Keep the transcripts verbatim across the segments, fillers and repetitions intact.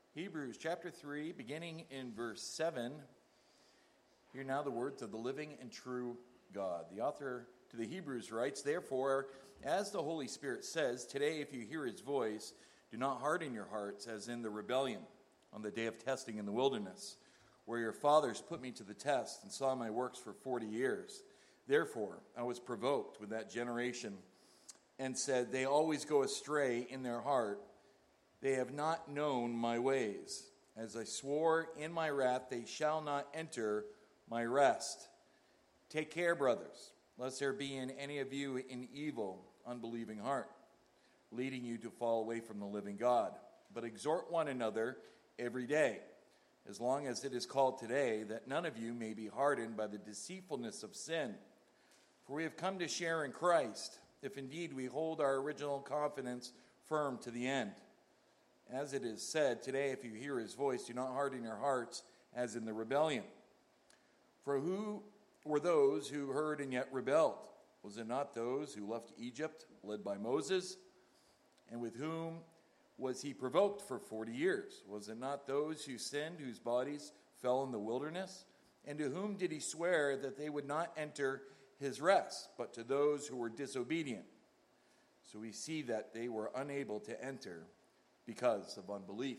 Hebrews chapter three, beginning in verse seven. Hear now the words of the living and true God. The author to the Hebrews writes, "Therefore, as the Holy Spirit says, today if you hear his voice, do not harden your hearts as in the rebellion on the day of testing in the wilderness, where your fathers put me to the test and saw my works for forty years. Therefore, I was provoked with that generation and said, they always go astray in their heart. They have not known my ways. As I swore in my wrath, they shall not enter my rest. Take care, brothers, lest there be in any of you an evil, unbelieving heart, leading you to fall away from the living God. But exhort one another every day, as long as it is called today, that none of you may be hardened by the deceitfulness of sin. For we have come to share in Christ, if indeed we hold our original confidence firm to the end. As it is said, today if you hear his voice, do not harden your hearts as in the rebellion. For who were those who heard and yet rebelled? Was it not those who left Egypt, led by Moses? And with whom was he provoked for forty years? Was it not those who sinned, whose bodies fell in the wilderness? And to whom did he swear that they would not enter his rest, but to those who were disobedient? So we see that they were unable to enter because of unbelief.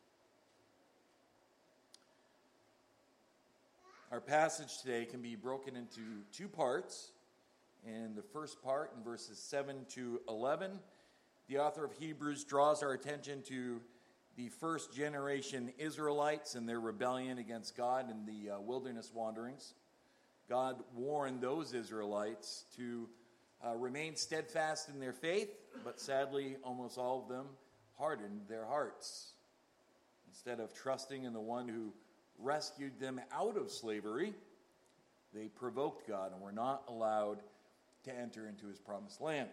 Our passage today can be broken into two parts. In the first part, in verses seven to eleven, the author of Hebrews draws our attention to the first generation Israelites and their rebellion against God in the uh, wilderness wanderings. God warned those Israelites to uh, remain steadfast in their faith, but sadly, almost all of them hardened their hearts. Instead of trusting in the one who rescued them out of slavery, they provoked God and were not allowed to enter into his promised land.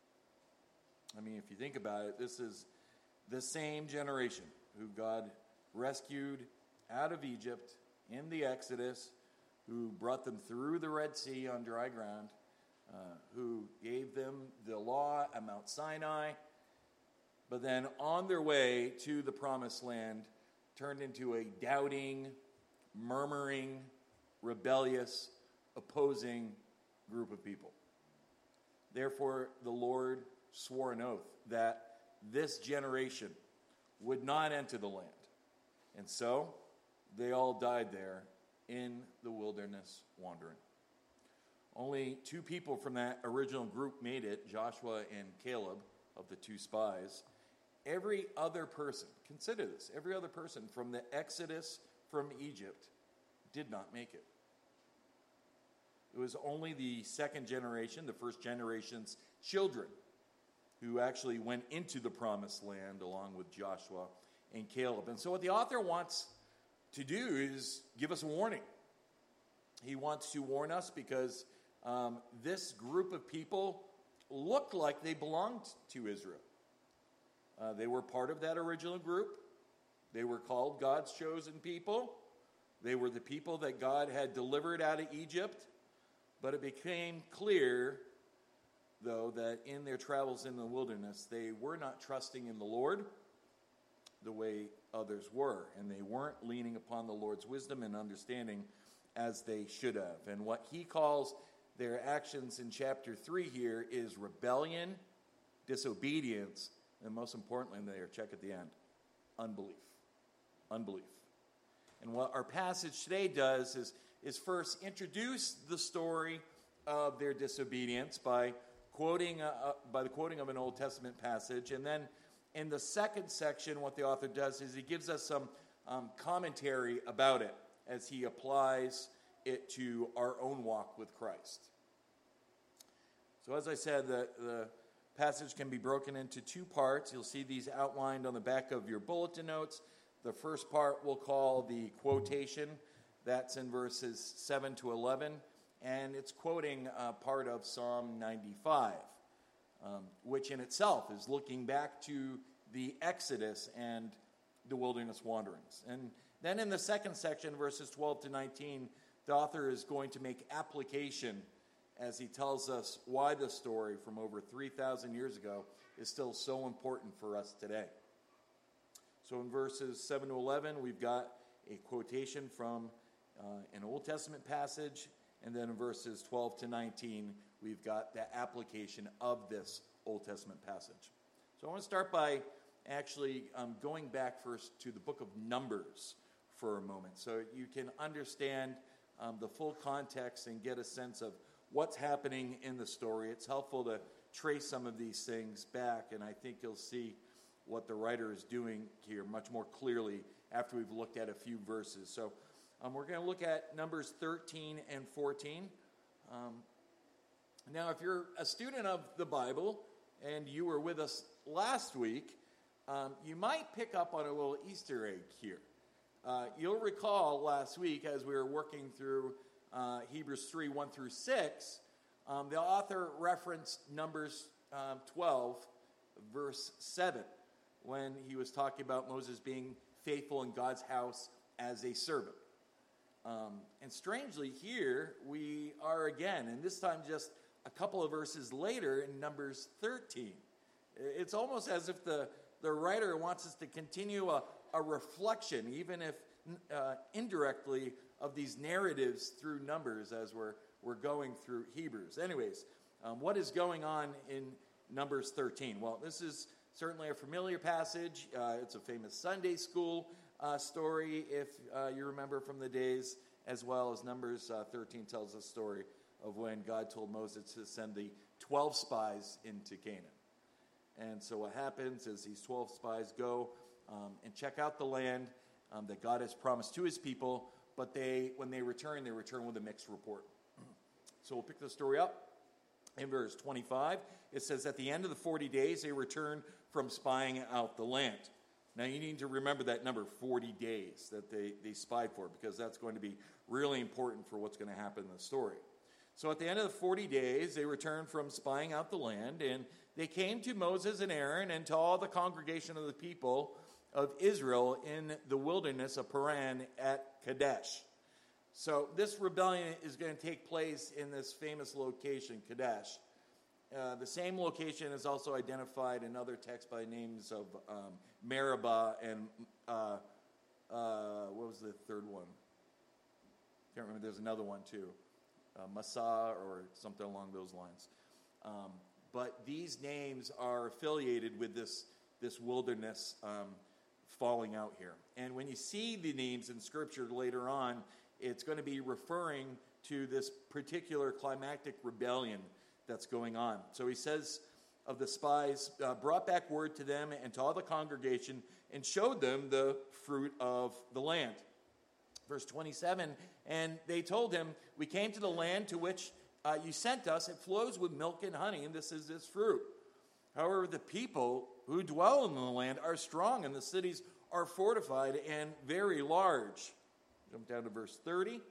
I mean, if you think about it, this is the same generation who God rescued out of Egypt in the Exodus, who brought them through the Red Sea on dry ground, uh, who gave them the law at Mount Sinai, but then on their way to the promised land, turned into a doubting, murmuring, rebellious, opposing group of people. Therefore, the Lord swore an oath that this generation would not enter the land. And so, they all died there in the wilderness wandering. Only two people from that original group made it, Joshua and Caleb, of the two spies. Every other person, consider this, every other person from the Exodus from Egypt did not make it. It was only the second generation, the first generation's children, who actually went into the promised land along with Joshua and Caleb. And so what the author wants to do is give us a warning. He wants to warn us because um, this group of people looked like they belonged to Israel. Uh, they were part of that original group. They were called God's chosen people. They were the people that God had delivered out of Egypt. But it became clear, though, that in their travels in the wilderness, they were not trusting in the Lord the way others were. And they weren't leaning upon the Lord's wisdom and understanding as they should have. And what he calls their actions in chapter three here is rebellion, disobedience, and most importantly, there, check at the end, unbelief. Unbelief. And what our passage today does is, is first introduce the story of their disobedience by quoting uh, by the quoting of an Old Testament passage. And then in the second section, what the author does is he gives us some um, commentary about it as he applies it to our own walk with Christ. So as I said, the, the passage can be broken into two parts. You'll see these outlined on the back of your bulletin notes. The first part we'll call the quotation. That's in verses seven to eleven. And it's quoting uh, part of Psalm ninety-five, um, which in itself is looking back to the Exodus and the wilderness wanderings. And then in the second section, verses twelve to nineteen, the author is going to make application as he tells us why the story from over three thousand years ago is still so important for us today. So in verses seven to eleven, we've got a quotation from uh, an Old Testament passage, and then in verses twelve to nineteen, we've got the application of this Old Testament passage. So I want to start by actually um, going back first to the book of Numbers for a moment, so you can understand um, the full context and get a sense of what's happening in the story. It's helpful to trace some of these things back, and I think you'll see what the writer is doing here much more clearly after we've looked at a few verses. So um, we're going to look at Numbers thirteen and fourteen. Um, now, if you're a student of the Bible and you were with us last week, um, you might pick up on a little Easter egg here. Uh, you'll recall last week as we were working through uh, Hebrews three, one through six, um, the author referenced Numbers um, twelve, verse seven, when he was talking about Moses being faithful in God's house as a servant. Um, and strangely, here we are again, and this time just a couple of verses later in Numbers thirteen. It's almost as if the, the writer wants us to continue a, a reflection, even if uh, indirectly, of these narratives through Numbers as we're, we're going through Hebrews. Anyways, um, what is going on in Numbers thirteen? Well, this is certainly a familiar passage. Uh, it's a famous Sunday school uh, story, if uh, you remember from the days, as well as Numbers uh, thirteen tells a story of when God told Moses to send the twelve spies into Canaan. And so what happens is these twelve spies go um, and check out the land um, that God has promised to his people, but they, when they return, they return with a mixed report. So we'll pick the story up. In verse twenty-five, it says, at the end of the forty days, they returned from spying out the land. Now, you need to remember that number, forty days, that they, they spied for, because that's going to be really important for what's going to happen in the story. So at the end of the forty days, they returned from spying out the land, and they came to Moses and Aaron and to all the congregation of the people of Israel in the wilderness of Paran at Kadesh. So this rebellion is going to take place in this famous location, Kadesh. Uh, the same location is also identified in other texts by names of um, Meribah and uh, uh, what was the third one? Can't remember. There's another one too, uh, Massah or something along those lines. Um, but these names are affiliated with this this wilderness um, falling out here. And when you see the names in Scripture later on, it's going to be referring to this particular climactic rebellion that's going on. So he says of the spies, uh, brought back word to them and to all the congregation and showed them the fruit of the land. Verse twenty-seven, and they told him, we came to the land to which uh, you sent us. It flows with milk and honey, and this is its fruit. However, the people who dwell in the land are strong, and the cities are fortified and very large. Jump down to verse thirty.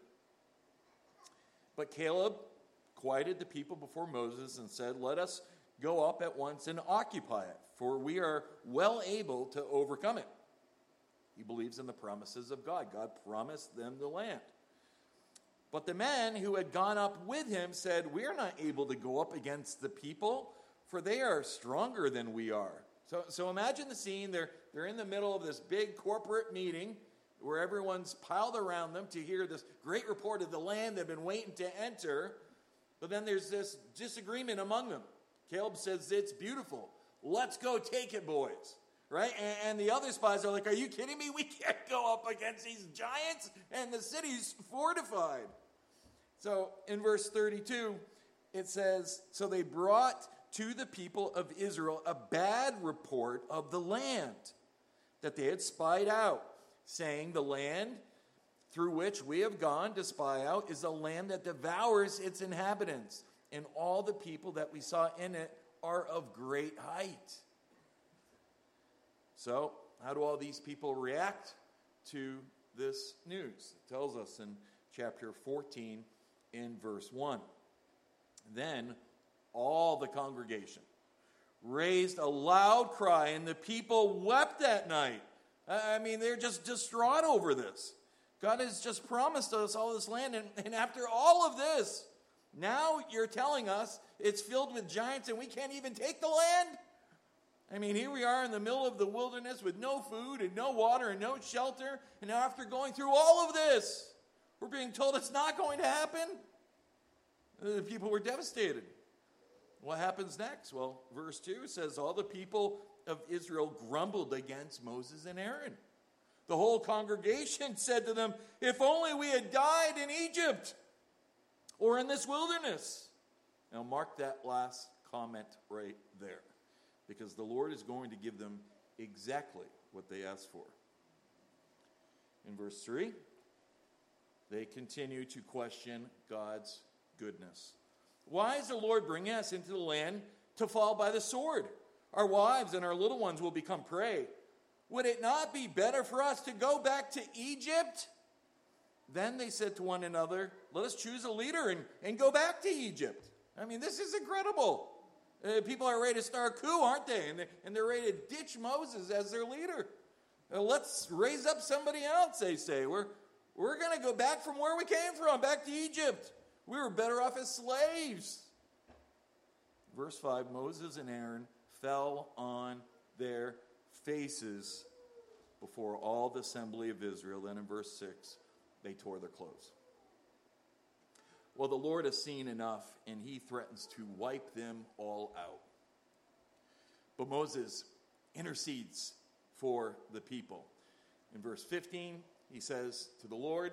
But Caleb quieted the people before Moses and said, let us go up at once and occupy it, for we are well able to overcome it. He believes in the promises of God. God promised them the land. But the men who had gone up with him said, we are not able to go up against the people, for they are stronger than we are. So, so imagine the scene. They're, they're in the middle of this big corporate meeting where everyone's piled around them to hear this great report of the land they've been waiting to enter. But then there's this disagreement among them. Caleb says, it's beautiful. Let's go take it, boys. Right? And, and the other spies are like, are you kidding me? We can't go up against these giants, and the city's fortified. So in verse thirty-two, it says, so they brought to the people of Israel a bad report of the land that they had spied out, saying, the land through which we have gone to spy out is a land that devours its inhabitants, and all the people that we saw in it are of great height. So, how do all these people react to this news? It tells us in chapter fourteen, in verse one. Then all the congregation raised a loud cry, and the people wept that night. I mean, they're just distraught over this. God has just promised us all this land, and, and after all of this, now you're telling us it's filled with giants and we can't even take the land? I mean, here we are in the middle of the wilderness with no food and no water and no shelter. And after going through all of this, we're being told it's not going to happen. The people were devastated. What happens next? Well, verse two says, all the people of Israel grumbled against Moses and Aaron. The whole congregation said to them, if only we had died in Egypt or in this wilderness. Now mark that last comment right there, because the Lord is going to give them exactly what they asked for. In verse three, they continue to question God's goodness. Why is the Lord bringing us into the land to fall by the sword? Our wives and our little ones will become prey. Would it not be better for us to go back to Egypt? Then they said to one another, let us choose a leader and, and go back to Egypt. I mean, this is incredible. Uh, people are ready to start a coup, aren't they? And, they? and they're ready to ditch Moses as their leader. Uh, let's raise up somebody else, they say. We're, we're going to go back from where we came from, back to Egypt. We were better off as slaves. Verse five, Moses and Aaron fell on their faces before all the assembly of Israel. Then in verse six, they tore their clothes. Well, the Lord has seen enough, and he threatens to wipe them all out. But Moses intercedes for the people. In verse fifteen, he says to the Lord,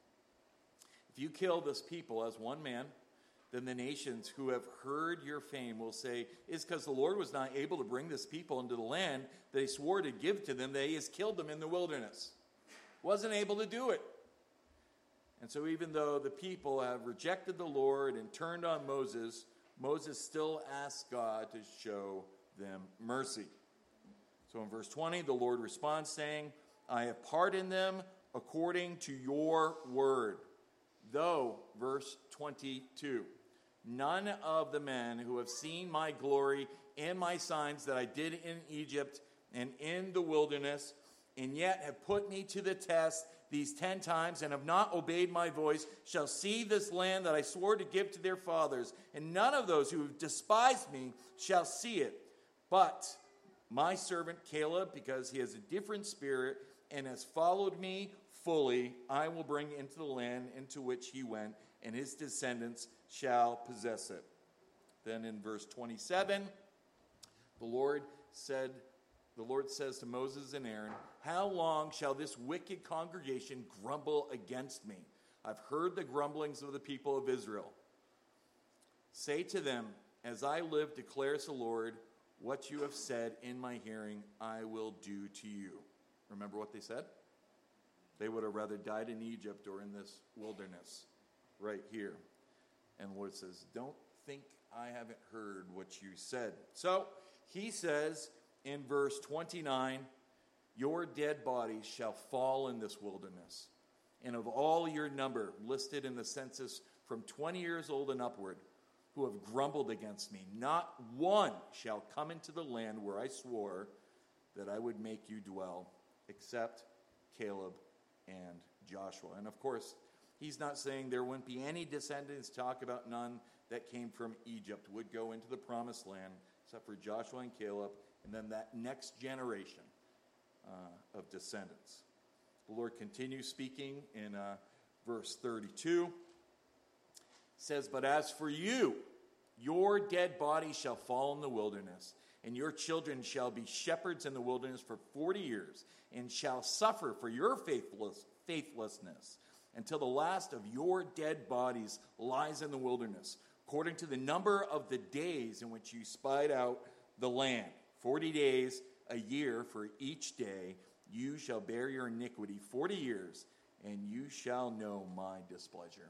if you kill this people as one man, then the nations who have heard your fame will say, it's because the Lord was not able to bring this people into the land that he swore to give to them, that he has killed them in the wilderness. Wasn't able to do it. And so even though the people have rejected the Lord and turned on Moses, Moses still asks God to show them mercy. So in verse twenty, the Lord responds saying, I have pardoned them according to your word. Though, verse twenty-two, none of the men who have seen my glory and my signs that I did in Egypt and in the wilderness, and yet have put me to the test these ten times and have not obeyed my voice, shall see this land that I swore to give to their fathers. And none of those who have despised me shall see it. But my servant Caleb, because he has a different spirit and has followed me fully, I will bring into the land into which he went, and his descendants shall possess it. Then in verse twenty-seven, the Lord said, the Lord says to Moses and Aaron, how long shall this wicked congregation grumble against me? I've heard the grumblings of the people of Israel. Say to them, as I live, declares the Lord, what you have said in my hearing, I will do to you. Remember what they said? They would have rather died in Egypt or in this wilderness right here. And the Lord says, don't think I haven't heard what you said. So he says in verse twenty-nine, your dead bodies shall fall in this wilderness. And of all your number listed in the census from twenty years old and upward, who have grumbled against me, not one shall come into the land where I swore that I would make you dwell, except Caleb and Joshua. And of course, he's not saying there wouldn't be any descendants. Talk about none that came from Egypt would go into the promised land, except for Joshua and Caleb, and then that next generation uh, of descendants. The Lord continues speaking in uh, verse thirty-two. It says, but as for you, your dead body shall fall in the wilderness, and your children shall be shepherds in the wilderness for forty years, and shall suffer for your faithless, faithlessness, until the last of your dead bodies lies in the wilderness, according to the number of the days in which you spied out the land. Forty days, a year for each day, you shall bear your iniquity forty years, and you shall know my displeasure.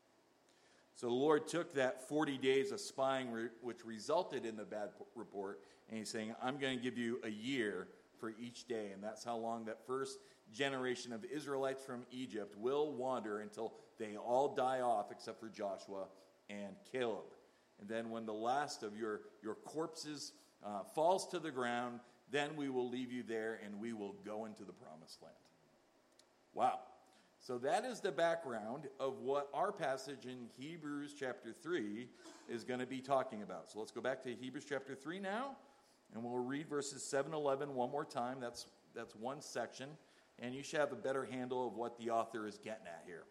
So the Lord took that forty days of spying, re- which resulted in the bad p- report, and he's saying, I'm going to give you a year for each day. And that's how long that first generation of Israelites from Egypt will wander until they all die off, except for Joshua and Caleb. And then when the last of your, your corpses uh, falls to the ground, then we will leave you there and we will go into the promised land. Wow. So that is the background of what our passage in Hebrews chapter three is going to be talking about. So let's go back to Hebrews chapter three now, And we'll read verses seven to eleven one more time. That's, that's one section. And you should have a better handle of what the author is getting at here.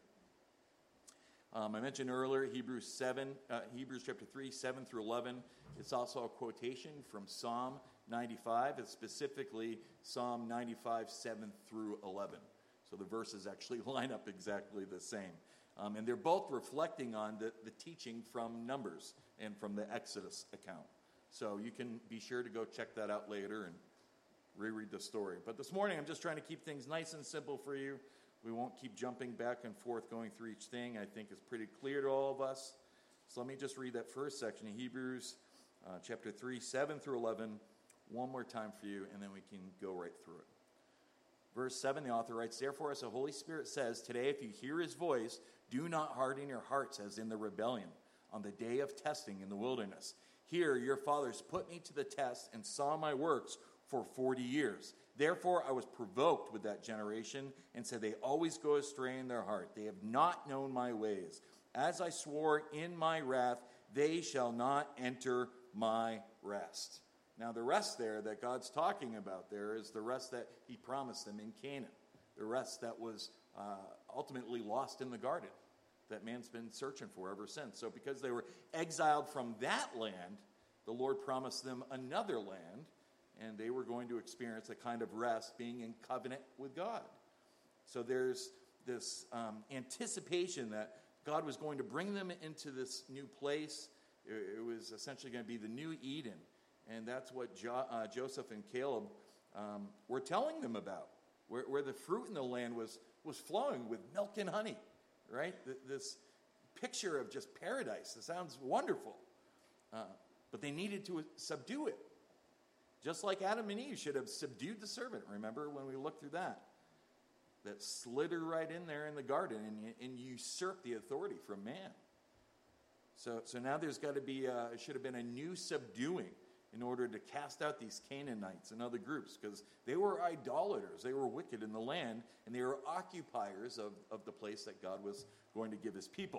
Um, I mentioned earlier Hebrews seven, uh, Hebrews chapter three, seven through eleven. It's also a quotation from Psalm ninety-five. It's specifically Psalm ninety-five, seven through eleven. So the verses actually line up exactly the same. Um, and they're both reflecting on the, the teaching from Numbers and from the Exodus account. So you can be sure to go check that out later and reread the story. But this morning I'm just trying to keep things nice and simple for you. We won't keep jumping back and forth going through each thing. I think it's pretty clear to all of us. So let me just read that first section of Hebrews uh, chapter three, seven through eleven, one more time for you, and then we can go right through it. Verse seven, the author writes, "Therefore, as the Holy Spirit says, today if you hear his voice, do not harden your hearts as in the rebellion on the day of testing in the wilderness. Here your fathers put me to the test and saw my works for forty years. Therefore I was provoked with that generation and said, they always go astray in their heart. They have not known my ways. As I swore in my wrath, they shall not enter my rest." Now the rest there that God's talking about there is the rest that he promised them in Canaan. The rest that was uh, ultimately lost in the garden that man's been searching for ever since. So because they were exiled from that land, the Lord promised them another land, and they were going to experience a kind of rest being in covenant with God. So there's this um, anticipation that God was going to bring them into this new place. It, it was essentially going to be the new Eden. And that's what jo- uh, Joseph and Caleb um, were telling them about, where, where the fruit in the land was, was flowing with milk and honey, right? Th- this picture of just paradise. It sounds wonderful. Uh, but they needed to subdue it. Just like Adam and Eve should have subdued the serpent. Remember when we looked through that? That slid her right in there in the garden and, and usurped the authority from man. So, so now there's got to be, a, it should have been a new subduing in order to cast out these Canaanites and other groups, because they were idolaters. They were wicked in the land, and they were occupiers of, of the place that God was going to give his people.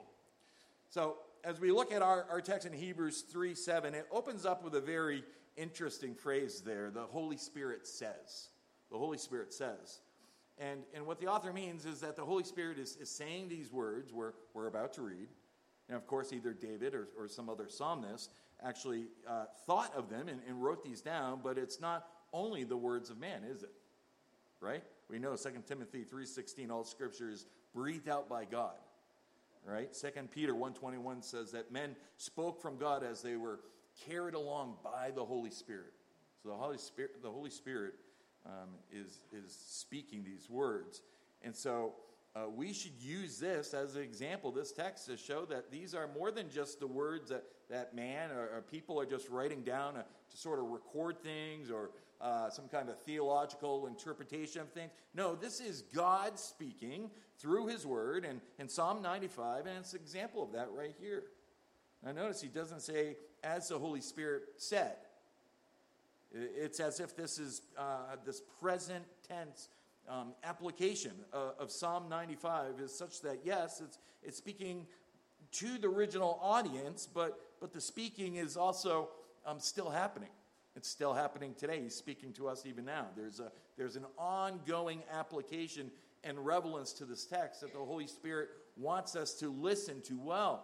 So as we look at our, our text in Hebrews three seven, it opens up with a very interesting phrase there. The Holy Spirit says. The Holy Spirit says. And, and what the author means is that the Holy Spirit is, is saying these words we're, we're about to read. And of course, either David or, or some other psalmist actually uh, thought of them and, and wrote these down, but it's not only the words of man, is it? Right? We know Second Timothy three sixteen, all scripture is breathed out by God. Right? Second Peter one twenty-one says that men spoke from God as they were carried along by the Holy Spirit. So the Holy Spirit, the Holy Spirit um, is, is speaking these words. And so Uh, we should use this as an example, this text, to show that these are more than just the words that, that man or, or people are just writing down uh, to sort of record things or uh, some kind of theological interpretation of things. No, this is God speaking through his word and, and Psalm ninety-five, and it's an example of that right here. Now notice he doesn't say, as the Holy Spirit said. It's as if this is uh, this present tense Um, application uh, of Psalm ninety-five is such that, yes, it's it's speaking to the original audience, but but the speaking is also um, still happening. It's still happening today. He's speaking to us even now. There's a there's an ongoing application and relevance to this text that the Holy Spirit wants us to listen to well.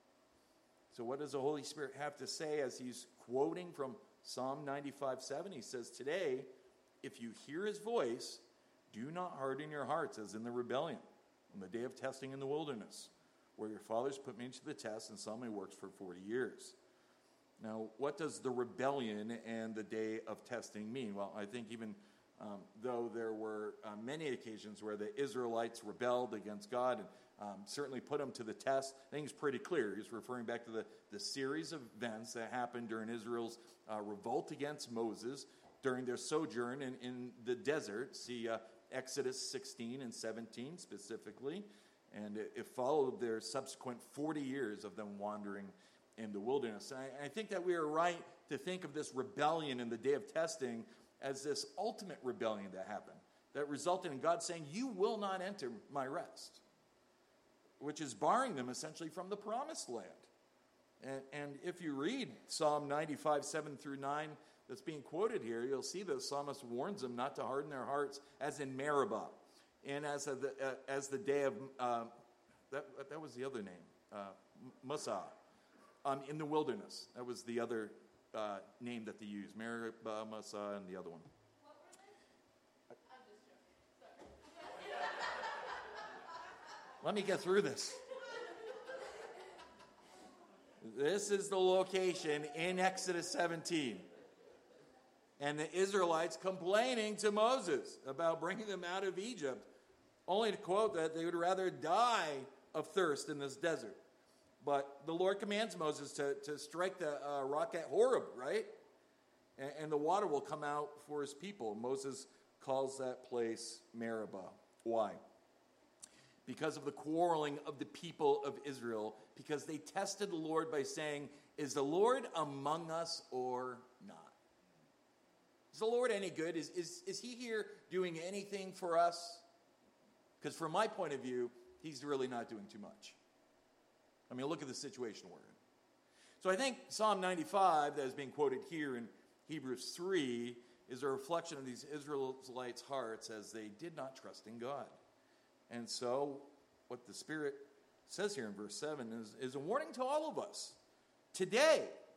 So what does the Holy Spirit have to say as he's quoting from Psalm ninety-five seven? He says, today, if you hear his voice, do not harden your hearts as in the rebellion on the day of testing in the wilderness, where your fathers put me to the test and saw my works for forty years. Now, what does the rebellion and the day of testing mean? Well, I think even um, though there were uh, many occasions where the Israelites rebelled against God and um, certainly put them to the test, I think it's pretty clear. He's referring back to the, the series of events that happened during Israel's uh, revolt against Moses during their sojourn in, in the desert. See uh, Exodus sixteen and seventeen specifically, and it, it followed their subsequent forty years of them wandering in the wilderness. And I, I think that we are right to think of this rebellion in the day of testing as this ultimate rebellion that happened, that resulted in God saying, you will not enter my rest, which is barring them essentially from the promised land. And, and if you read Psalm ninety-five, seven through nine, that's being quoted here, you'll see the psalmist warns them not to harden their hearts, as in Meribah, and as a, the uh, as the day of uh, that that was the other name, uh, Mussah, um, in the wilderness. That was the other uh, name that they used, Meribah, Mussah, and the other one. What were they? I'm just joking. Sorry. Let me get through this. This is the location in Exodus seventeen. And the Israelites complaining to Moses about bringing them out of Egypt, only to quote that they would rather die of thirst in this desert. But the Lord commands Moses to, to strike the uh, rock at Horeb, right? And, and the water will come out for his people. Moses calls that place Meribah. Why? Because of the quarreling of the people of Israel, because they tested the Lord by saying, is the Lord among us or not? Is the Lord any good? Is, is, is he here doing anything for us? Because from my point of view, he's really not doing too much. I mean, look at the situation we're in. So I think Psalm ninety-five, that is being quoted here in Hebrews three, is a reflection of these Israelites' hearts as they did not trust in God. And so what the Spirit says here in verse seven is, is a warning to all of us. Today,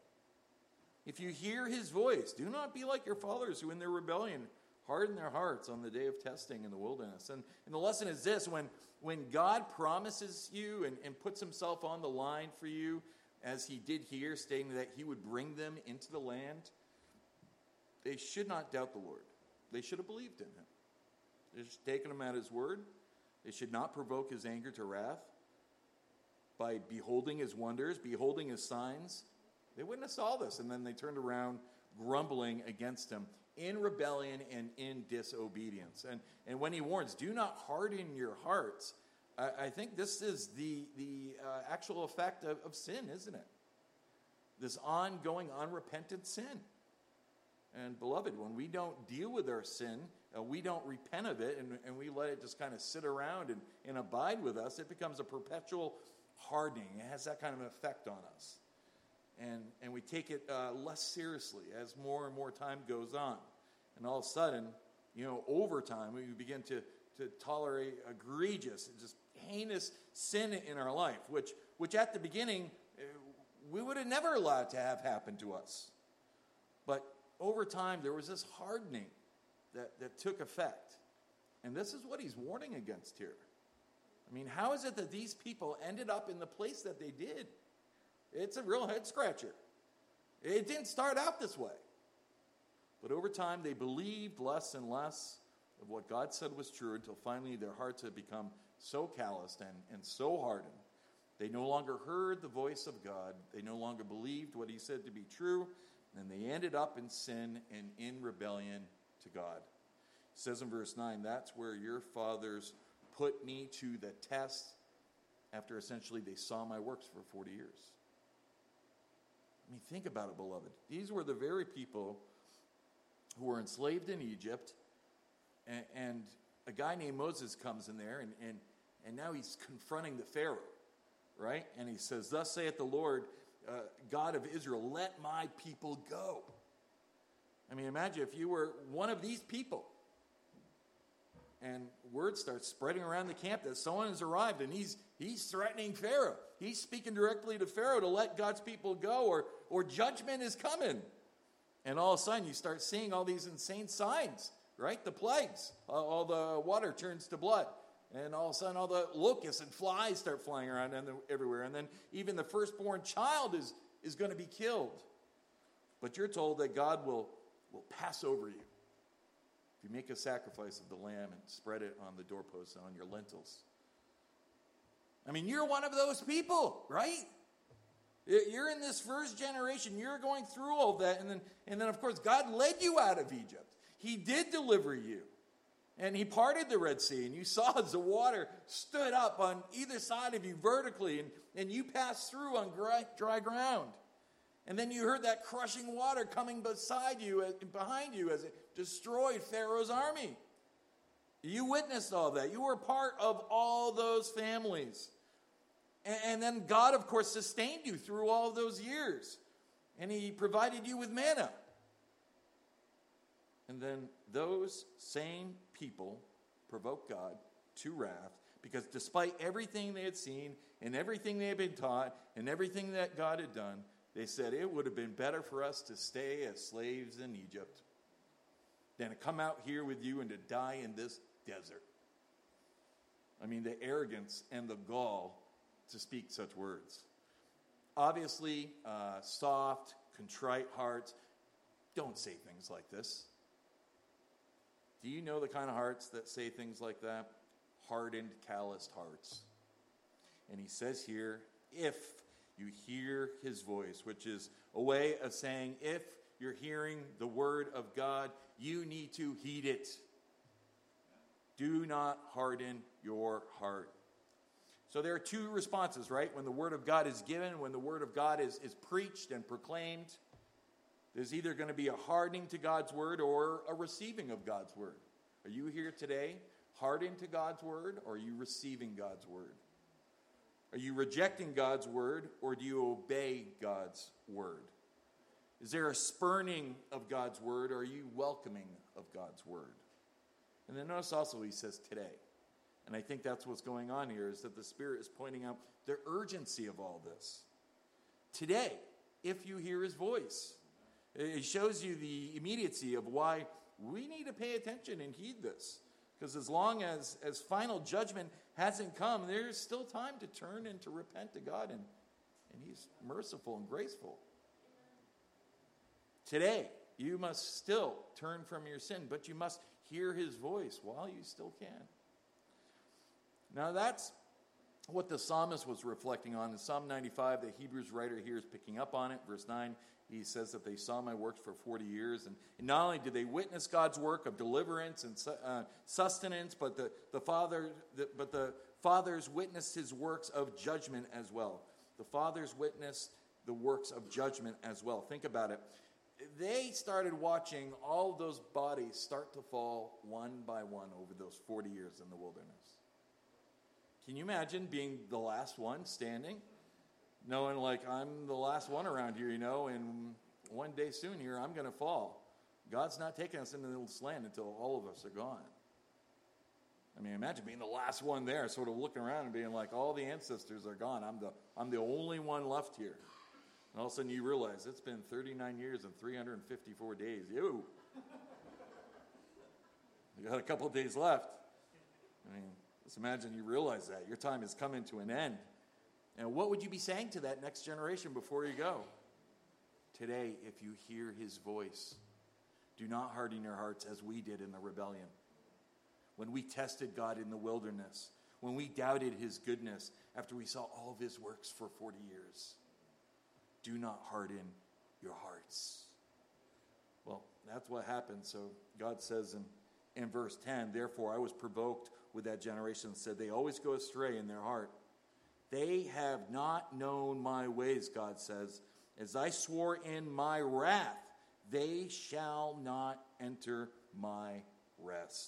if you hear his voice, do not be like your fathers who in their rebellion hardened their hearts on the day of testing in the wilderness. And, and the lesson is this: when, when God promises you and, and puts himself on the line for you, as he did here, stating that he would bring them into the land, they should not doubt the Lord. They should have believed in him. They should have taken him at his word. They should not provoke his anger to wrath by beholding his wonders, beholding his signs. They witnessed all this, and then they turned around grumbling against him in rebellion and in disobedience. And, and when he warns, do not harden your hearts, I, I think this is the, the uh, actual effect of, of sin, isn't it? This ongoing, unrepentant sin. And beloved, when we don't deal with our sin, uh, we don't repent of it, and, and we let it just kind of sit around and, and abide with us, it becomes a perpetual hardening. It has that kind of an effect on us. And and we take it uh, less seriously as more and more time goes on. And all of a sudden, you know, over time, we begin to, to tolerate egregious, just heinous sin in our life, which, which at the beginning, uh, we would have never allowed to have happen to us. But over time, there was this hardening that, that took effect. And this is what he's warning against here. I mean, how is it that these people ended up in the place that they did? It's a real head scratcher. It didn't start out this way. But over time, they believed less and less of what God said was true until finally their hearts had become so calloused and, and so hardened. They no longer heard the voice of God. They no longer believed what he said to be true. And they ended up in sin and in rebellion to God. It says in verse nine, that's where your fathers put me to the test after essentially they saw my works for forty years. I mean, think about it, beloved. These were the very people who were enslaved in Egypt, and, and a guy named Moses comes in there, and, and, and now he's confronting the Pharaoh, right? And he says, thus saith the Lord, uh, God of Israel, let my people go. I mean, imagine if you were one of these people, and word starts spreading around the camp that someone has arrived, and he's he's threatening Pharaoh. He's speaking directly to Pharaoh to let God's people go, or, or judgment is coming. And all of a sudden, you start seeing all these insane signs, right? The plagues. All, all the water turns to blood. And all of a sudden, all the locusts and flies start flying around everywhere. And then even the firstborn child is, is going to be killed. But you're told that God will, will pass over you if you make a sacrifice of the lamb and spread it on the doorposts and on your lintels. I mean, you're one of those people, right? You're in this first generation. You're going through all that. And then, and then, of course, God led you out of Egypt. He did deliver you. And he parted the Red Sea. And you saw as the water stood up on either side of you vertically. And, and you passed through on dry, dry ground. And then you heard that crushing water coming beside you and behind you as it destroyed Pharaoh's army. You witnessed all that. You were part of all those families. And, and then God, of course, sustained you through all those years. And he provided you with manna. then those same people provoked God to wrath, because despite everything they had seen and everything they had been taught and everything that God had done, they said it would have been better for us to stay as slaves in Egypt than to come out here with you and to die in this desert. I mean, the arrogance and the gall to speak such words. Obviously, uh, soft, contrite hearts don't say things like this. Do you know the kind of hearts that say things like that? Hardened, calloused hearts. And he says here, if you hear his voice, which is a way of saying if you're hearing the word of God, you need to heed it. Do not harden your heart. So there are two responses, right? When the word of God is given, when the word of God is, is preached and proclaimed, there's either going to be a hardening to God's word or a receiving of God's word. Are you here today hardened to God's word, or are you receiving God's word? Are you rejecting God's word, or do you obey God's word? Is there a spurning of God's word, or are you welcoming of God's word? And then notice also he says today. And I think that's what's going on here, is that the Spirit is pointing out the urgency of all this. Today, if you hear his voice, it shows you the immediacy of why we need to pay attention and heed this. Because as long as, as final judgment hasn't come, there's still time to turn and to repent to God, and, and he's merciful and graceful. Today, you must still turn from your sin, but you must hear his voice while you still can. Now that's what the psalmist was reflecting on. In Psalm ninety-five, the Hebrews writer here is picking up on it. Verse nine, he says that they saw my works for forty years. And, and not only did they witness God's work of deliverance and uh, sustenance, but the, the, father, the, but the fathers witnessed his works of judgment as well. The fathers witnessed the works of judgment as well. Think about it. They started watching all of those bodies start to fall one by one over those forty years in the wilderness. Can you imagine being the last one standing? Knowing like, I'm the last one around here, you know, and one day soon here, I'm going to fall. God's not taking us into this land until all of us are gone. I mean, imagine being the last one there, sort of looking around and being like, all the ancestors are gone. I'm the, I'm the only one left here. And all of a sudden you realize it's been thirty-nine years and three hundred fifty-four days. Ew. You got a couple of days left. I mean, just imagine you realize that. Your time is coming to an end. And what would you be saying to that next generation before you go? Today, if you hear his voice, do not harden your hearts as we did in the rebellion. When we tested God in the wilderness, when we doubted his goodness after we saw all of his works for forty years. Do not harden your hearts. Well, that's what happened. So God says in, in verse ten, therefore I was provoked with that generation and said, they always go astray in their heart. They have not known my ways, God says. As I swore in my wrath, they shall not enter my rest.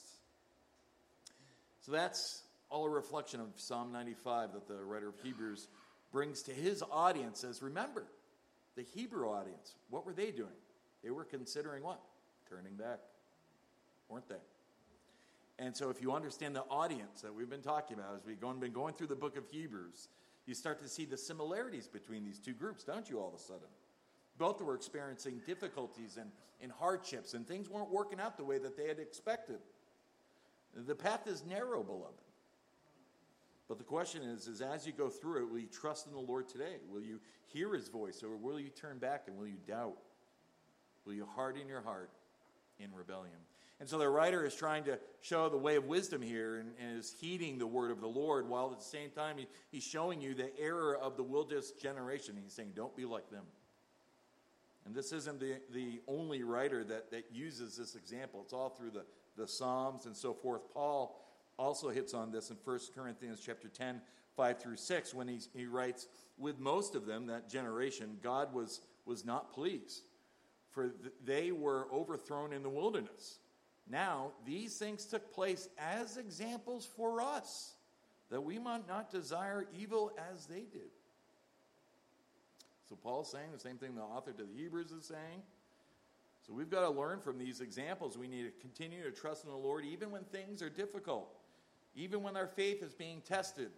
So that's all a reflection of Psalm ninety-five that the writer of Hebrews brings to his audience. As remember, the Hebrew audience, what were they doing? They were considering what? Turning back, weren't they? And so if you understand the audience that we've been talking about as we've been going through the book of Hebrews, you start to see the similarities between these two groups, don't you, all of a sudden? Both were experiencing difficulties and, and hardships, and things weren't working out the way that they had expected. The path is narrow, beloved. But the question is, is as you go through it, will you trust in the Lord today? Will you hear his voice, or will you turn back and will you doubt? Will you harden your heart in rebellion? And so the writer is trying to show the way of wisdom here and, and is heeding the word of the Lord, while at the same time he, he's showing you the error of the wilderness generation. He's saying, don't be like them. And this isn't the, the only writer that, that uses this example. It's all through the, the Psalms and so forth. Paul also hits on this in First Corinthians chapter ten, five through six, when he's, he writes, with most of them, that generation, God was, was not pleased, for th- they were overthrown in the wilderness. Now, these things took place as examples for us, that we might not desire evil as they did. So Paul's saying the same thing the author to the Hebrews is saying. So we've got to learn from these examples. We need to continue to trust in the Lord even when things are difficult, even when our faith is being tested.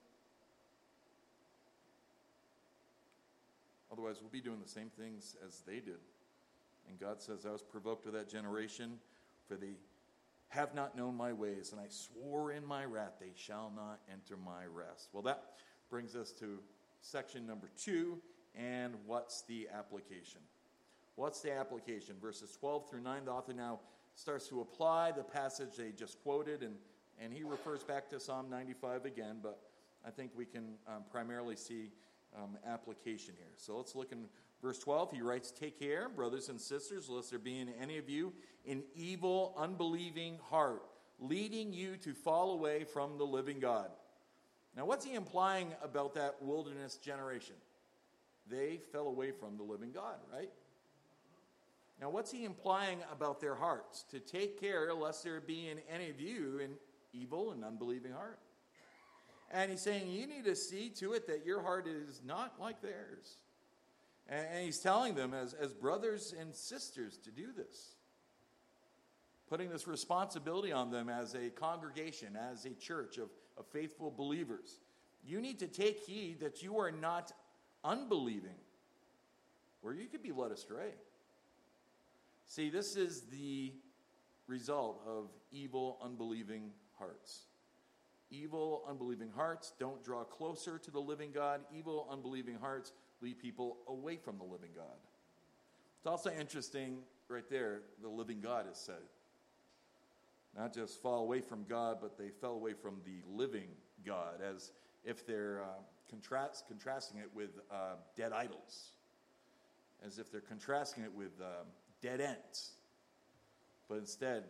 Otherwise, we'll be doing the same things as they did. And God says, I was provoked with that generation, for they have not known my ways, and I swore in my wrath, they shall not enter my rest. Well, that brings us to section number two, and what's the application? What's the application? Verses twelve through nine, the author now starts to apply the passage they just quoted, and, and he refers back to Psalm ninety-five again, but I think we can um, primarily see um, application here. So let's look in verse twelve. He writes, take care, brothers and sisters, lest there be in any of you an evil, unbelieving heart, leading you to fall away from the living God. Now, what's he implying about that wilderness generation? They fell away from the living God, right? Now, what's he implying about their hearts? To take care lest there be in any of you an evil and unbelieving heart. And he's saying you need to see to it that your heart is not like theirs. And he's telling them as, as brothers and sisters to do this. Putting this responsibility on them as a congregation, as a church of, of faithful believers. You need to take heed that you are not unbelieving, where you could be led astray. See, this is the result of evil, unbelieving hearts. Evil, unbelieving hearts don't draw closer to the living God. Evil, unbelieving hearts lead people away from the living God. It's also interesting, right there, the living God is said. Not just fall away from God, but they fell away from the living God, as if they're uh, contrast, contrasting it with uh, dead idols, as if they're contrasting it with um, dead ends. But instead,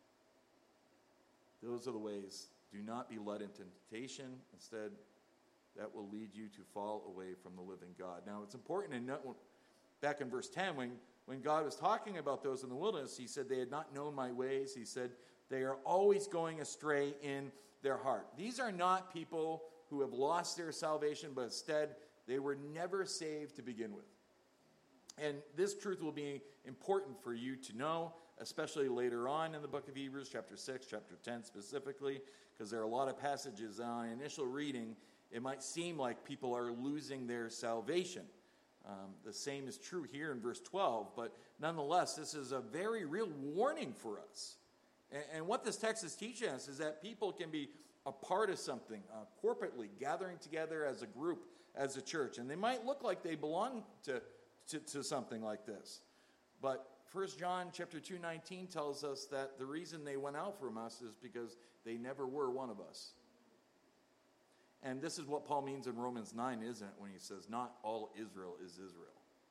those are the ways. Do not be led into temptation. Instead, that will lead you to fall away from the living God. Now, it's important to note, back in verse ten, when, when God was talking about those in the wilderness, he said, they had not known my ways. He said, they are always going astray in their heart. These are not people who have lost their salvation, but instead, they were never saved to begin with. And this truth will be important for you to know, especially later on in the book of Hebrews, chapter six, chapter ten specifically, because there are a lot of passages on initial reading. It might seem like people are losing their salvation. Um, the same is true here in verse twelve, but nonetheless, this is a very real warning for us. And, and what this text is teaching us is that people can be a part of something, uh, corporately, gathering together as a group, as a church. And they might look like they belong to, to, to something like this. But First John chapter two nineteen tells us that the reason they went out from us is because they never were one of us. And this is what Paul means in Romans nine, isn't it, when he says, not all Israel is Israel.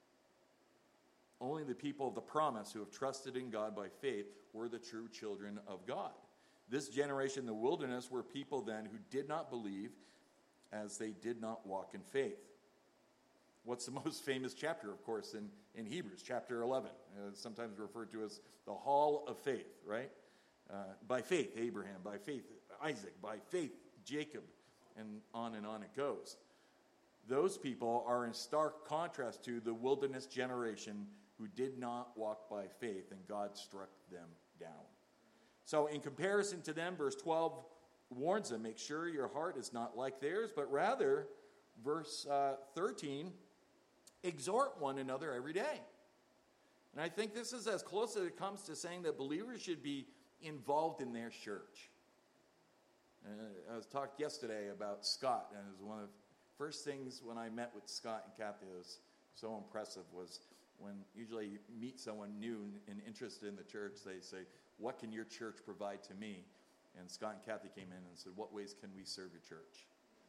Only the people of the promise who have trusted in God by faith were the true children of God. This generation in the wilderness were people then who did not believe, as they did not walk in faith. What's the most famous chapter, of course, in, in Hebrews, chapter eleven, uh, sometimes referred to as the Hall of Faith, right? Uh, by faith, Abraham, by faith, Isaac, by faith, Jacob, and on and on it goes. Those people are in stark contrast to the wilderness generation who did not walk by faith, and God struck them down. So in comparison to them, verse twelve warns them, make sure your heart is not like theirs, but rather, verse uh, thirteen, exhort one another every day. And I think this is as close as it comes to saying that believers should be involved in their church. Uh, I was talked yesterday about Scott, and it was one of the first things when I met with Scott and Kathy that was so impressive was when usually you meet someone new and interested in the church, they say, what can your church provide to me? And Scott and Kathy came in and said, what ways can we serve your church?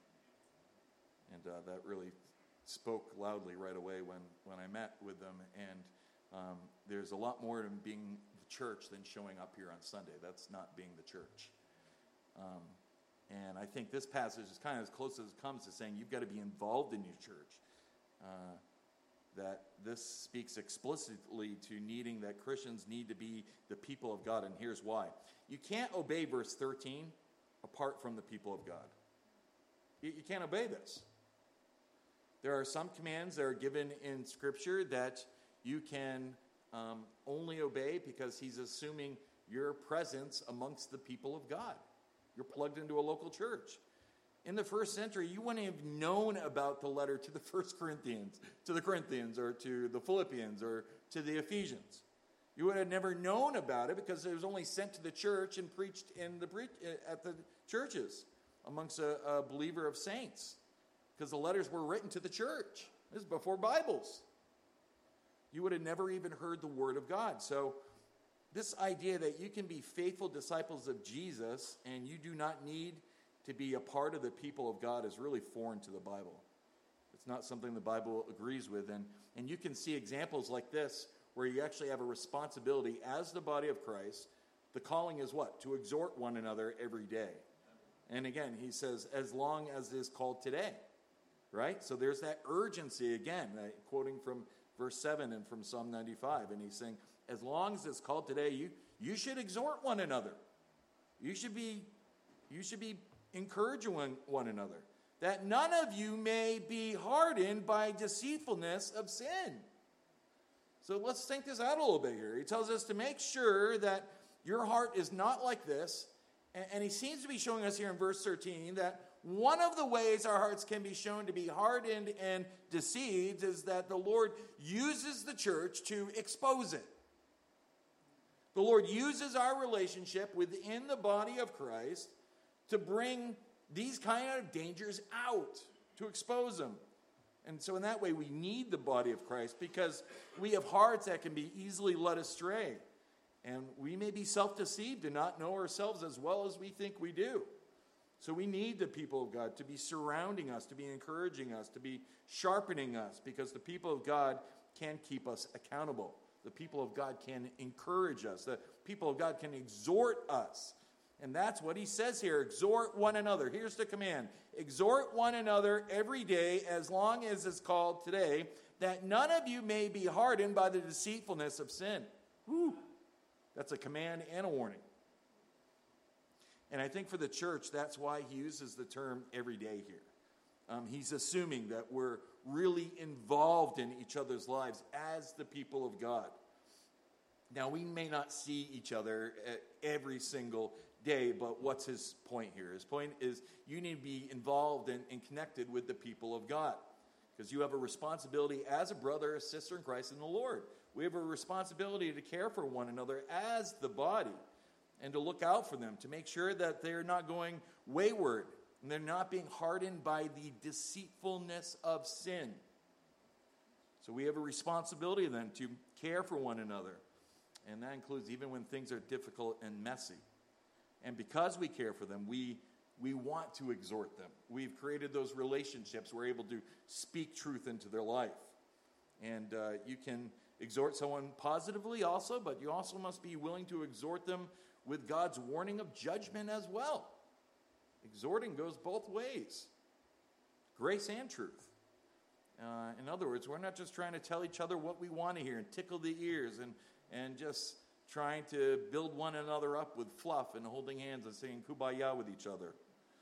And uh, that really spoke loudly right away when, when I met with them. And um, there's a lot more to being the church than showing up here on Sunday. That's not being the church. Um, and I think this passage is kind of as close as it comes to saying you've got to be involved in your church. Uh, that this speaks explicitly to needing that Christians need to be the people of God, and here's why. You can't obey verse thirteen apart from the people of God. You, you can't obey this. There are some commands that are given in Scripture that you can um, only obey because he's assuming your presence amongst the people of God. You're plugged into a local church. In the first century, you wouldn't have known about the letter to the First Corinthians, to the Corinthians, or to the Philippians, or to the Ephesians. You would have never known about it because it was only sent to the church and preached in the pre- at the churches amongst a, a believer of saints, because the letters were written to the church. This is before Bibles. You would have never even heard the word of God. So this idea that you can be faithful disciples of Jesus and you do not need to be a part of the people of God is really foreign to the Bible. It's not something the Bible agrees with. And, and you can see examples like this where you actually have a responsibility as the body of Christ. The calling is what? To exhort one another every day. And again, he says, as long as it is called today. Right? So there's that urgency again, uh, quoting from verse seven and from Psalm ninety-five. And he's saying, as long as it's called today, you, you should exhort one another. You should be, you should be encouraging one, one another. That none of you may be hardened by deceitfulness of sin. So let's think this out a little bit here. He tells us to make sure that your heart is not like this. And, and he seems to be showing us here in verse thirteen that one of the ways our hearts can be shown to be hardened and deceived is that the Lord uses the church to expose it. The Lord uses our relationship within the body of Christ to bring these kind of dangers out, to expose them. And so in that way, we need the body of Christ because we have hearts that can be easily led astray. And we may be self-deceived and not know ourselves as well as we think we do. So we need the people of God to be surrounding us, to be encouraging us, to be sharpening us, because the people of God can keep us accountable. The people of God can encourage us. The people of God can exhort us. And that's what he says here. Exhort one another. Here's the command. Exhort one another every day as long as it's called today, that none of you may be hardened by the deceitfulness of sin. Whew. That's a command and a warning. And I think for the church, that's why he uses the term every day here. Um, he's assuming that we're really involved in each other's lives as the people of God. Now, we may not see each other every single day, but what's his point here? His point is you need to be involved and, and connected with the people of God, because you have a responsibility as a brother or sister in Christ in the Lord. We have a responsibility to care for one another as the body and to look out for them, to make sure that they're not going wayward and they're not being hardened by the deceitfulness of sin. So we have a responsibility then to care for one another. And that includes even when things are difficult and messy. And because we care for them, we, we want to exhort them. We've created those relationships. We're able to speak truth into their life. And uh, you can exhort someone positively also, but you also must be willing to exhort them with God's warning of judgment as well. Exhorting goes both ways. Grace and truth. Uh, in other words, we're not just trying to tell each other what we want to hear and tickle the ears and, and just trying to build one another up with fluff and holding hands and saying kumbaya with each other.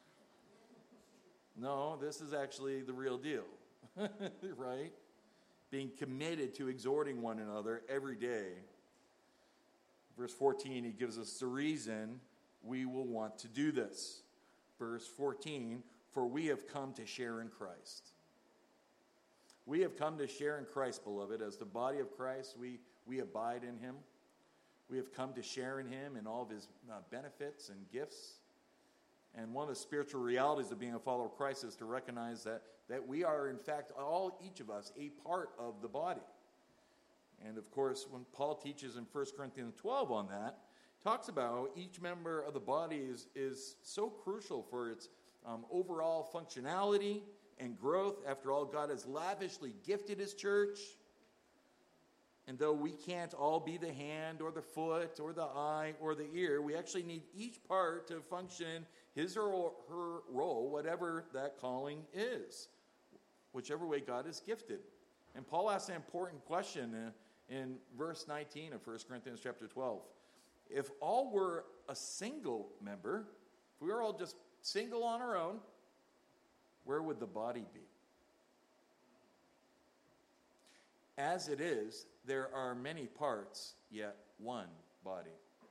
No, this is actually the real deal, right? Being committed to exhorting one another every day. Verse fourteen, he gives us the reason we will want to do this. Verse fourteen, for we have come to share in Christ. We have come to share in Christ, beloved. As the body of Christ, we, we abide in him. We have come to share in him and all of his uh, benefits and gifts. And one of the spiritual realities of being a follower of Christ is to recognize that, that we are, in fact, all, each of us, a part of the body. And, of course, when Paul teaches in First Corinthians twelve on that, talks about how each member of the body is, is so crucial for its um, overall functionality and growth. After all, God has lavishly gifted his church. And though we can't all be the hand or the foot or the eye or the ear, we actually need each part to function his or her role, whatever that calling is, whichever way God has gifted. And Paul asks an important question in, in verse nineteen of First Corinthians chapter twelve. If all were a single member, if we were all just single on our own, where would the body be? As it is, there are many parts, yet one body.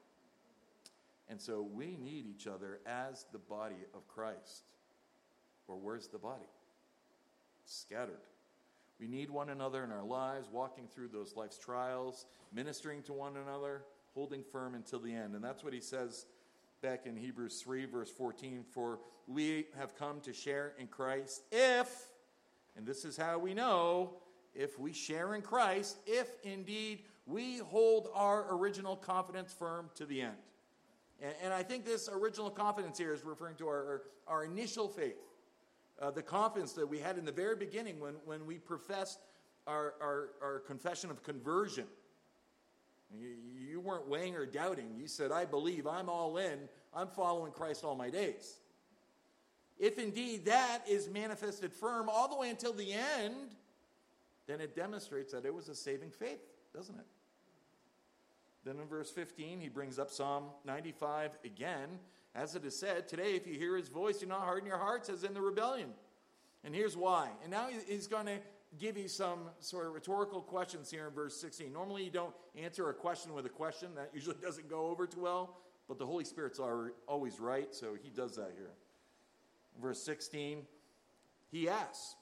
And so we need each other as the body of Christ. Or where's the body? It's scattered. We need one another in our lives, walking through those life's trials, ministering to one another, holding firm until the end. And that's what he says back in Hebrews three, verse fourteen, for we have come to share in Christ if, and this is how we know, if we share in Christ, if indeed we hold our original confidence firm to the end. And, and I think this original confidence here is referring to our, our initial faith. Uh, the confidence that we had in the very beginning when, when we professed our, our, our confession of conversion. You, you weren't weighing or doubting. You said, I believe, I'm all in, I'm following Christ all my days. If indeed that is manifested firm all the way until the end, then it demonstrates that it was a saving faith, doesn't it? Then in verse fifteen, he brings up Psalm ninety-five again. As it is said, today if you hear his voice, do not harden your hearts as in the rebellion. And here's why. And now he's going to give you some sort of rhetorical questions here in verse sixteen. Normally you don't answer a question with a question. That usually doesn't go over too well. But the Holy Spirit's always right, so he does that here. Verse sixteen, he asks,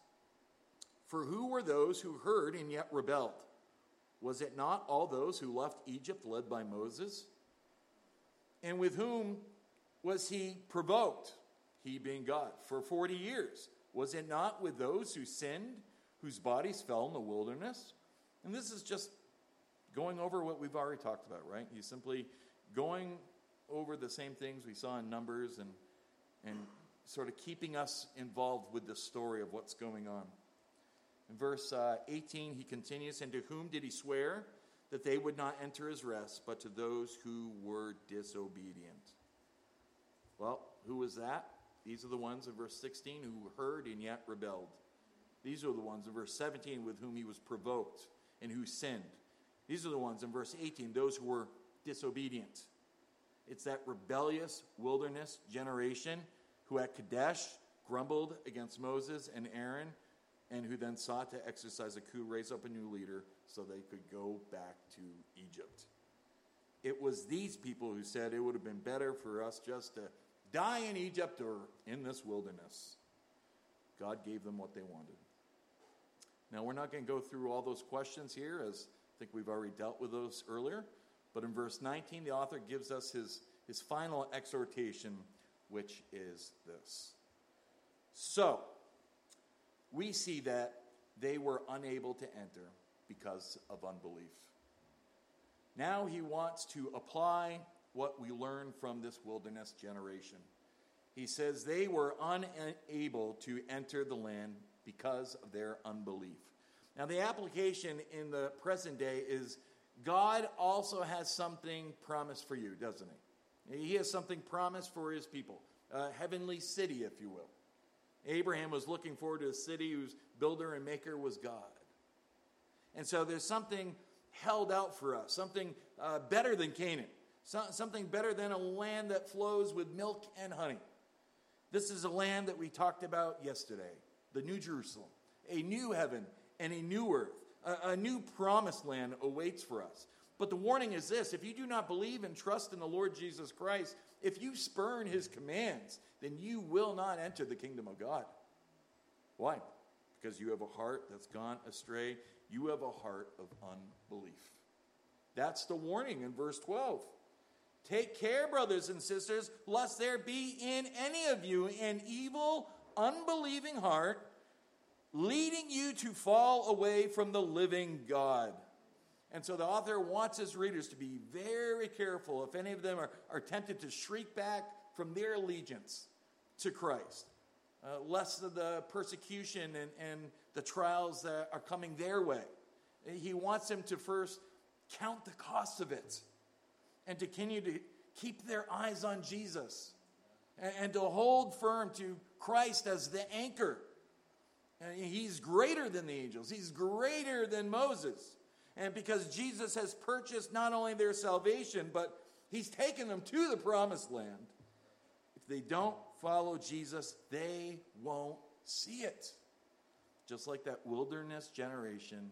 for who were those who heard and yet rebelled? Was it not all those who left Egypt led by Moses? And with whom was he provoked, he being God, for forty years? Was it not with those who sinned, whose bodies fell in the wilderness? And this is just going over what we've already talked about, right? He's simply going over the same things we saw in Numbers and, and sort of keeping us involved with the story of what's going on. In verse uh, eighteen, he continues, and to whom did he swear that they would not enter his rest, but to those who were disobedient? Well, who was that? These are the ones in verse sixteen who heard and yet rebelled. These are the ones in verse seventeen with whom he was provoked and who sinned. These are the ones in verse eighteen, those who were disobedient. It's that rebellious wilderness generation who at Kadesh grumbled against Moses and Aaron, and who then sought to exercise a coup, raise up a new leader so they could go back to Egypt. It was these people who said it would have been better for us just to die in Egypt or in this wilderness. God gave them what they wanted. Now, we're not going to go through all those questions here, as I think we've already dealt with those earlier. But in verse nineteen, the author gives us his, his final exhortation, which is this. So, we see that they were unable to enter because of unbelief. Now he wants to apply what we learn from this wilderness generation. He says they were unable to enter the land because of their unbelief. Now the application in the present day is God also has something promised for you, doesn't he? He has something promised for his people, a heavenly city, if you will. Abraham was looking forward to a city whose builder and maker was God. And so there's something held out for us, something uh, better than Canaan, so, something better than a land that flows with milk and honey. This is a land that we talked about yesterday, the New Jerusalem, a new heaven and a new earth, a, a new promised land awaits for us. But the warning is this: if you do not believe and trust in the Lord Jesus Christ, if you spurn his commands, then you will not enter the kingdom of God. Why? Because you have a heart that's gone astray. You have a heart of unbelief. That's the warning in verse twelve. Take care, brothers and sisters, lest there be in any of you an evil, unbelieving heart, leading you to fall away from the living God. And so the author wants his readers to be very careful if any of them are, are tempted to shriek back from their allegiance to Christ, uh, lest of the persecution and, and the trials that are coming their way. He wants them to first count the cost of it and to continue to keep their eyes on Jesus and, and to hold firm to Christ as the anchor. And he's greater than the angels. He's greater than Moses. And because Jesus has purchased not only their salvation, but he's taken them to the promised land. If they don't follow Jesus, they won't see it. Just like that wilderness generation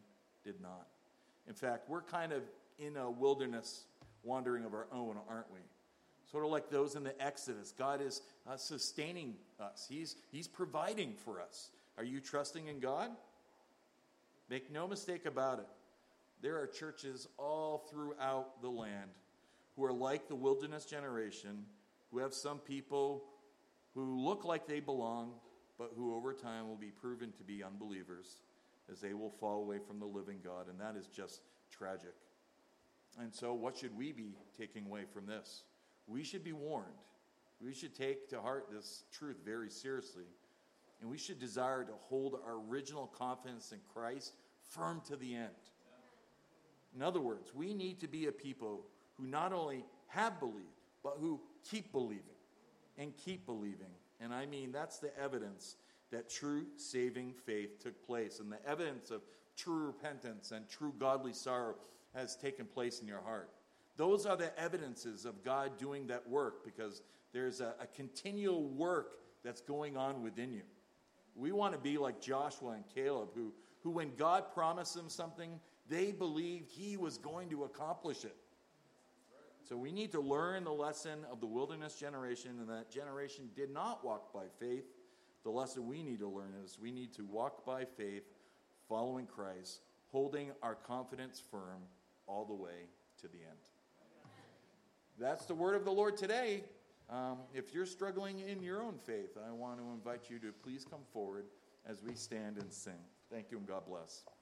did not. In fact, we're kind of in a wilderness wandering of our own, aren't we? Sort of like those in the Exodus. God is uh, sustaining us. He's, he's providing for us. Are you trusting in God? Make no mistake about it. There are churches all throughout the land who are like the wilderness generation, who have some people who look like they belong, but who over time will be proven to be unbelievers as they will fall away from the living God, and that is just tragic. And so what should we be taking away from this? We should be warned. We should take to heart this truth very seriously, and we should desire to hold our original confidence in Christ firm to the end. In other words, we need to be a people who not only have believed, but who keep believing and keep believing. And I mean, that's the evidence that true saving faith took place, and the evidence of true repentance and true godly sorrow has taken place in your heart. Those are the evidences of God doing that work, because there's a, a continual work that's going on within you. We want to be like Joshua and Caleb, who, who when God promised them something, they believed he was going to accomplish it. So we need to learn the lesson of the wilderness generation, and that generation did not walk by faith. The lesson we need to learn is we need to walk by faith, following Christ, holding our confidence firm all the way to the end. That's the word of the Lord today. Um, if you're struggling in your own faith, I want to invite you to please come forward as we stand and sing. Thank you, and God bless.